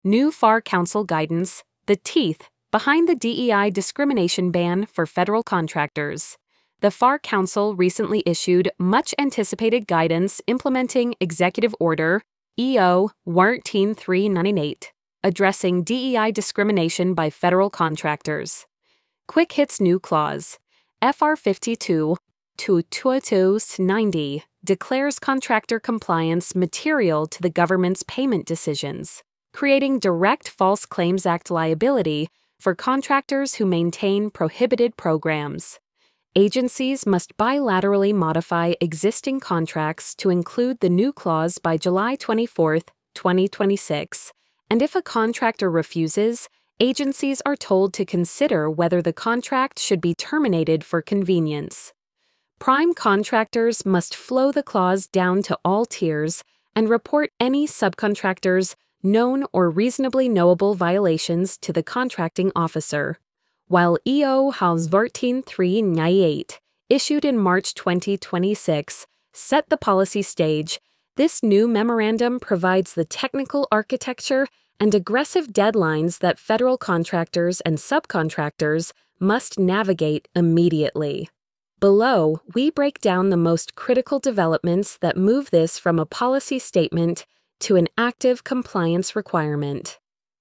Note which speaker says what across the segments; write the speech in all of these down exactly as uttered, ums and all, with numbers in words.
Speaker 1: New F A R Council guidance, the teeth behind the D E I discrimination ban for federal contractors. The F A R Council recently issued much-anticipated guidance implementing Executive Order E O one three three nine eight, addressing D E I discrimination by federal contractors. Quick Hits New Clause F R fifty-two two two ninety declares contractor compliance material to the government's payment decisions, creating direct False Claims Act liability for contractors who maintain prohibited programs. Agencies must bilaterally modify existing contracts to include the new clause by July twenty-fourth, twenty twenty-six, and if a contractor refuses, agencies are told to consider whether the contract should be terminated for convenience. Prime contractors must flow the clause down to all tiers and report any subcontractors' known or reasonably knowable violations to the contracting officer. While E O one three nine eight, issued in March twenty twenty-six, set the policy stage, this new memorandum provides the technical architecture and aggressive deadlines that federal contractors and subcontractors must navigate immediately. Below, we break down the most critical developments that move this from a policy statement to an active compliance requirement.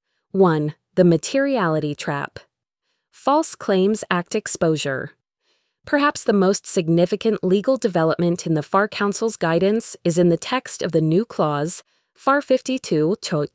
Speaker 1: one. The materiality trap. False Claims Act exposure. Perhaps the most significant legal development in the F A R Council's guidance is in the text of the new clause, F A R fifty-two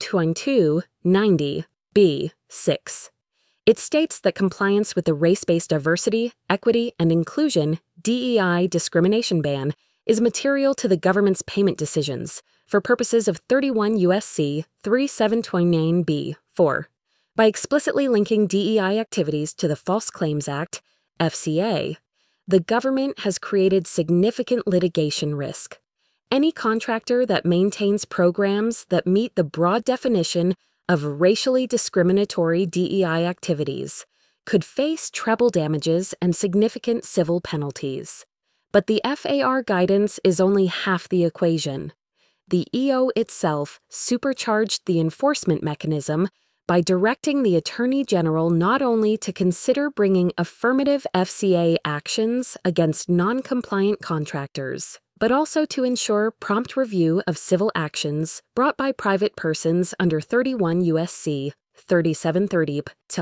Speaker 1: two ninety B six. It states that compliance with the race-based diversity, equity, and inclusion D E I discrimination ban is material to the government's payment decisions for purposes of thirty-one U S C thirty-seven twenty-nine B four. By explicitly linking D E I activities to the False Claims Act, F C A, the government has created significant litigation risk. Any contractor that maintains programs that meet the broad definition of racially discriminatory D E I activities could face treble damages and significant civil penalties. But the F A R guidance is only half the equation. The E O itself supercharged the enforcement mechanism by directing the Attorney General not only to consider bringing affirmative F C A actions against non-compliant contractors, but also to ensure prompt review of civil actions brought by private persons under thirty-one U S C thirty-seven thirty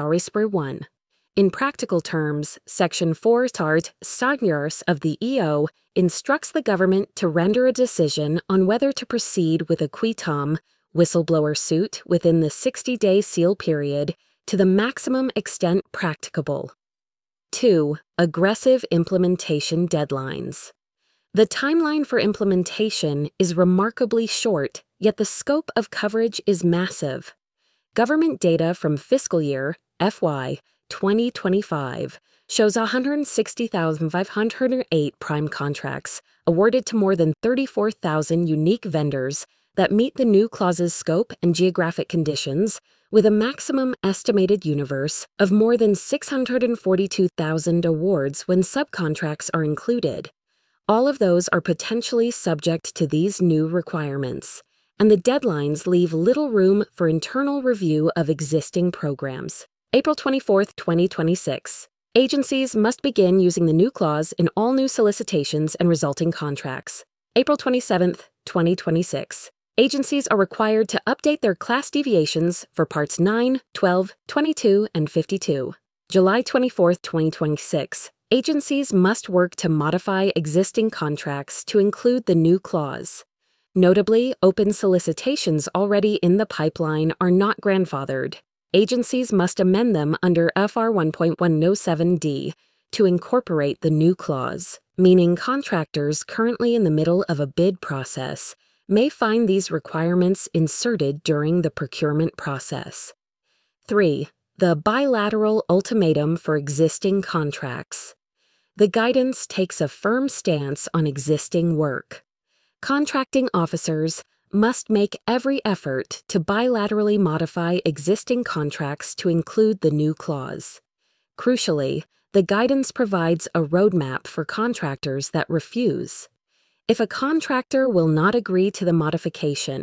Speaker 1: B one. In practical terms, Section four Tart Stagnars of the E O instructs the government to render a decision on whether to proceed with a qui tam whistleblower suit within the sixty-day seal period to the maximum extent practicable. two. Aggressive implementation deadlines. The timeline for implementation is remarkably short, yet the scope of coverage is massive. Government data from fiscal year F Y twenty twenty-five shows one hundred sixty thousand five hundred eight prime contracts awarded to more than thirty-four thousand unique vendors that meet the new clause's scope and geographic conditions, with a maximum estimated universe of more than six hundred forty-two thousand awards when subcontracts are included. All of those are potentially subject to these new requirements, and the deadlines leave little room for internal review of existing programs. April twenty-fourth, twenty twenty-six. Agencies must begin using the new clause in all new solicitations and resulting contracts. April twenty-seventh, twenty twenty-six. Agencies are required to update their class deviations for Parts nine, twelve, twenty-two, and fifty-two. July twenty-fourth, twenty twenty-six. Agencies must work to modify existing contracts to include the new clause. Notably, open solicitations already in the pipeline are not grandfathered. Agencies must amend them under F R one point one oh seven D to incorporate the new clause, meaning contractors currently in the middle of a bid process may find these requirements inserted during the procurement process. three. The bilateral ultimatum for existing contracts. The guidance takes a firm stance on existing work. Contracting officers must make every effort to bilaterally modify existing contracts to include the new clause. Crucially, the guidance provides a roadmap for contractors that refuse. If a contractor will not agree to the modification,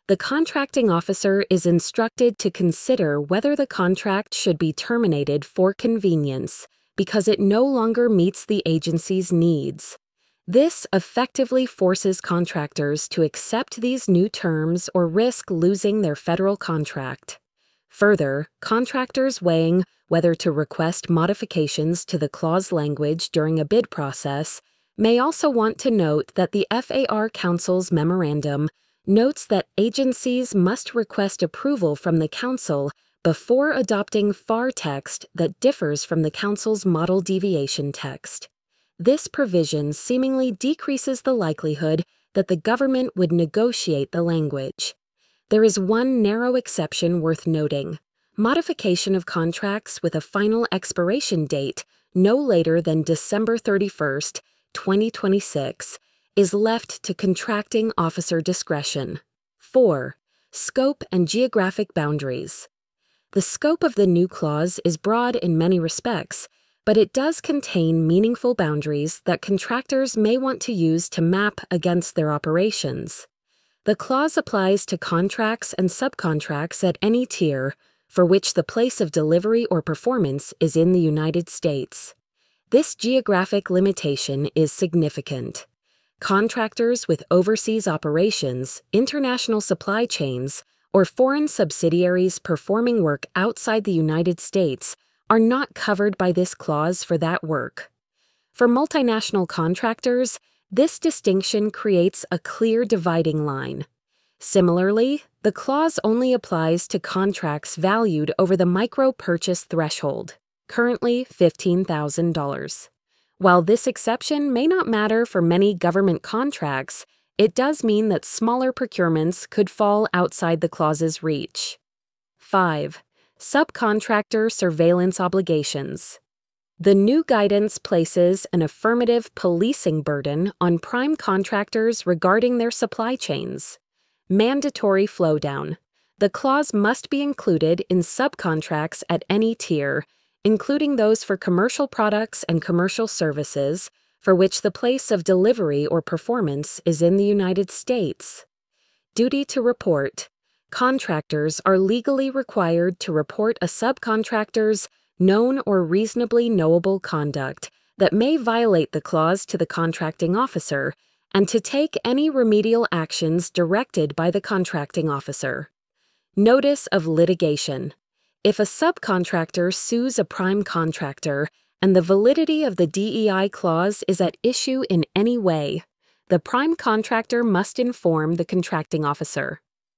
Speaker 1: the contracting officer is instructed to consider whether the contract should be terminated for convenience because it no longer meets the agency's needs. This effectively forces contractors to accept these new terms or risk losing their federal contract. Further, contractors weighing whether to request modifications to the clause language during a bid process may also want to note that the F A R Council's memorandum notes that agencies must request approval from the Council before adopting F A R text that differs from the Council's model deviation text. This provision seemingly decreases the likelihood that the government would negotiate the language. There is one narrow exception worth noting. Modification of contracts with a final expiration date no later than December thirty-first, twenty twenty-six, is left to contracting officer discretion. four. Scope and geographic boundaries. The scope of the new clause is broad in many respects, but it does contain meaningful boundaries that contractors may want to use to map against their operations. The clause applies to contracts and subcontracts at any tier for which the place of delivery or performance is in the United States. This geographic limitation is significant. Contractors with overseas operations, international supply chains, or foreign subsidiaries performing work outside the United States are not covered by this clause for that work. For multinational contractors, this distinction creates a clear dividing line. Similarly, the clause only applies to contracts valued over the micro-purchase threshold, currently fifteen thousand dollars. While this exception may not matter for many government contracts, it does mean that smaller procurements could fall outside the clause's reach. five. Subcontractor surveillance obligations. The new guidance places an affirmative policing burden on prime contractors regarding their supply chains. Mandatory flowdown. The clause must be included in subcontracts at any tier, including those for commercial products and commercial services, for which the place of delivery or performance is in the United States. Duty to report. Contractors are legally required to report a subcontractor's known or reasonably knowable conduct that may violate the clause to the contracting officer and to take any remedial actions directed by the contracting officer. Notice of litigation. If a subcontractor sues a prime contractor and the validity of the D E I clause is at issue in any way, the prime contractor must inform the contracting officer.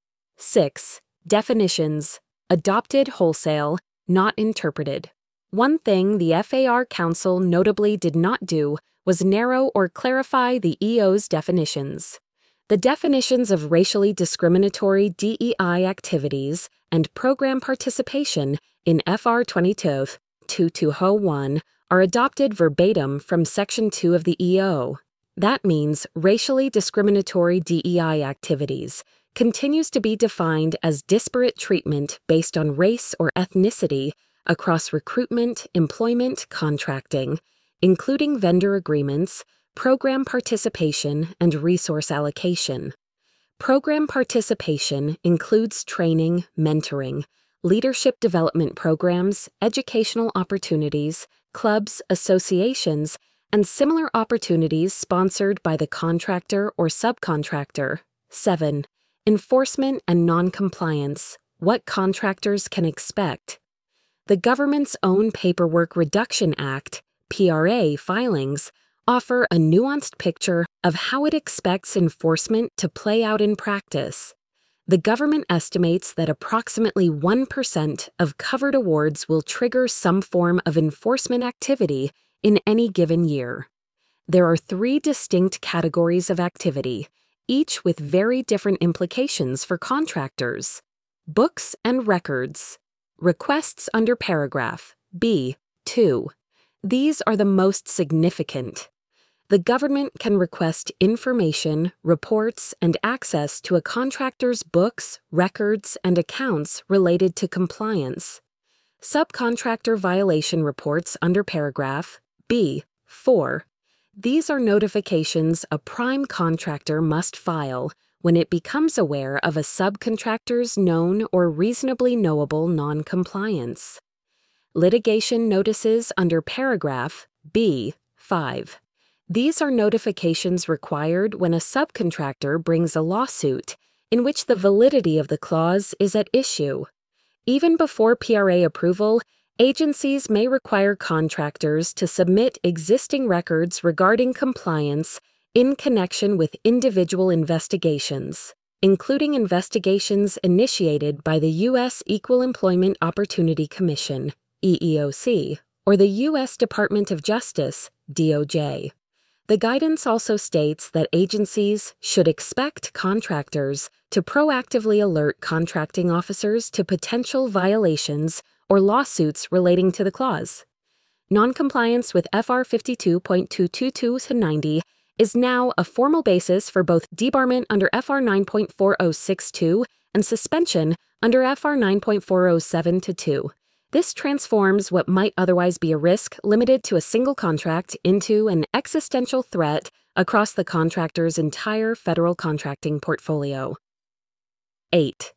Speaker 1: six. Definitions. Adopted wholesale, not interpreted. One thing the F A R Council notably did not do was narrow or clarify the E O's definitions. The definitions of racially discriminatory D E I activities and program participation in F R twenty-two dash twenty-two oh one are adopted verbatim from Section two of the E O. That means racially discriminatory D E I activities continues to be defined as disparate treatment based on race or ethnicity across recruitment, employment, contracting, including vendor agreements, program participation, and resource allocation. Program participation includes training, mentoring, leadership development programs, educational opportunities, clubs, associations, and similar opportunities sponsored by the contractor or subcontractor. seven. Enforcement and noncompliance. What contractors can expect. The government's own Paperwork Reduction Act, P R A, filings offer a nuanced picture of how it expects enforcement to play out in practice. The government estimates that approximately one percent of covered awards will trigger some form of enforcement activity in any given year. There are three distinct categories of activity, each with very different implications for contractors. Books and records. Requests under paragraph B two. These are the most significant. The government can request information, reports, and access to a contractor's books, records, and accounts related to compliance. Subcontractor violation reports under paragraph B four. These are notifications a prime contractor must file when it becomes aware of a subcontractor's known or reasonably knowable noncompliance. Litigation notices under paragraph B five. These are notifications required when a subcontractor brings a lawsuit in which the validity of the clause is at issue. Even before P R A approval, agencies may require contractors to submit existing records regarding compliance in connection with individual investigations, including investigations initiated by the U S Equal Employment Opportunity Commission, E E O C, or the U S Department of Justice, D O J. The guidance also states that agencies should expect contractors to proactively alert contracting officers to potential violations or lawsuits relating to the clause. Noncompliance with F R fifty-two point two twenty-two to ninety is now a formal basis for both debarment under F R nine point four oh six two and suspension under F R nine point four oh seven to two. This transforms what might otherwise be a risk limited to a single contract into an existential threat across the contractor's entire federal contracting portfolio. eight.